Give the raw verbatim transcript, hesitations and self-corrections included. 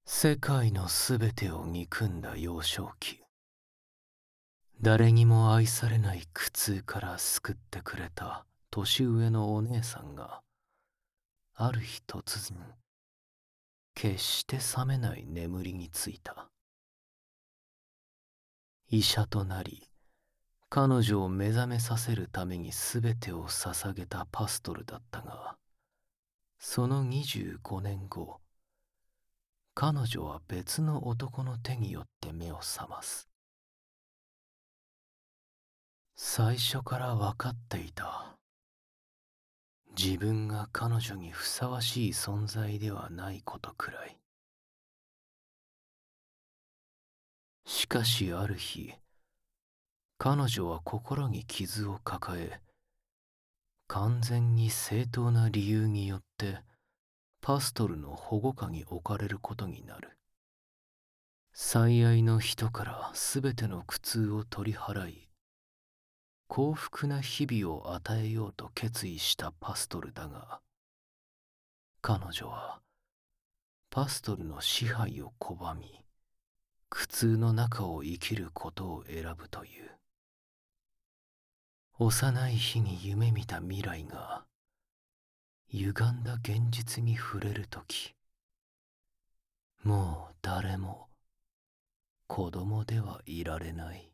世界のすべてを憎んだ幼少期、誰にも愛されない苦痛から救ってくれた年上のお姉さんが、ある日突然、決して覚めない眠りについた。医者となり、彼女を目覚めさせるために全てを捧げたパストルだったが、そのにじゅうごねんご、彼女は別の男の手によって目を覚ます。最初から分かっていた。自分が彼女にふさわしい存在ではないことくらい。しかしある日、彼女は心に傷を抱え、完全に正当な理由によってパストルの保護下に置かれることになる。最愛の人から全ての苦痛を取り払い、幸福な日々を与えようと決意したパストルだが、彼女はパストルの支配を拒み、苦痛の中を生きることを選ぶという。幼い日に夢見た未来が歪んだ現実に触れるとき、もう誰も子供ではいられない。